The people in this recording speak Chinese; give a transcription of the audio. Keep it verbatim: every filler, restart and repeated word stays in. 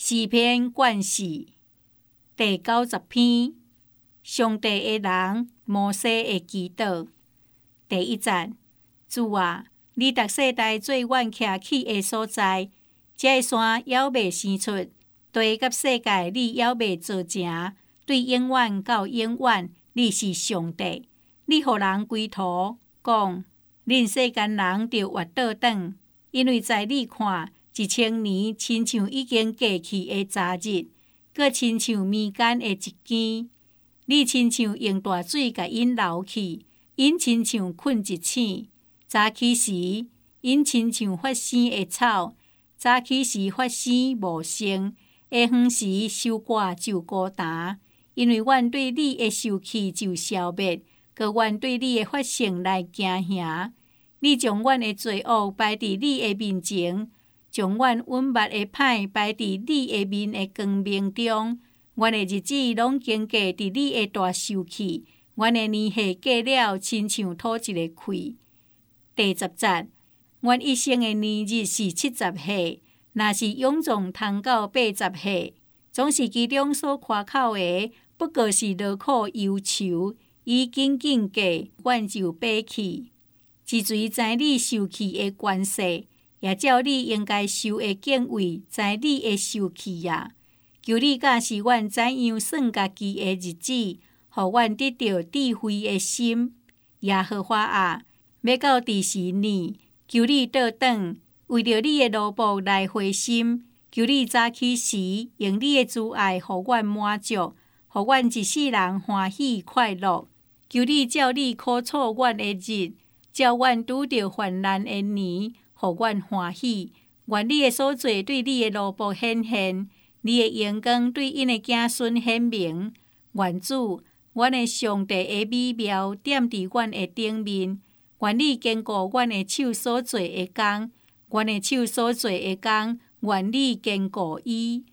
诗篇卷四第九十篇，上帝的人摩西的祈祷。第一節，主啊，你逐世代做阮徛起的所在，這個山猶未生出，地甲世界你猶未造成，對永遠到永遠，你是上帝。你予人歸頭，講，恁世間人就活倒轉，因為在你看，一千年親像已經過去的昨日，閣親像暝間的一更。你親像用大水甲因流去，因親像困一醒。早起時，因親像發生的草；早起時發生無聲，下昏時收割就孤單。因為阮對你的受氣就消滅，閣阮對你的發聲來驚嚇。你將阮的罪惡擺佇你的面前，將阮隱密的歹擺佇你的面的光明中。阮的日子攏經過佇你的大受氣，阮的年歲過了，親像土一個開。第十節，阮一生的年日是七十歲，若是臃腫通到八十歲，總是其中所誇口的，不過是勞苦憂愁，伊緊緊過，阮就爬去。是隨知你受氣的關係，也照你應該受的敬畏，知你的受氣呀。求你教示阮怎樣算家己的日子，予阮得到智慧的心。耶和華啊，要到第十年，求你倒轉，為着你的奴僕來回心。求你早起時，用你的慈愛，予阮滿足，予阮一世人歡喜快樂。求你照你苦楚阮的日，照阮拄着患難的年，予阮歡喜。願你的所做對你的奴僕顯現，你的榮光對因的子孫顯明。願主，阮的上帝的美妙點佇阮的頂面。願你堅固阮的手所做的工，阮的手所做的工，願你堅固伊。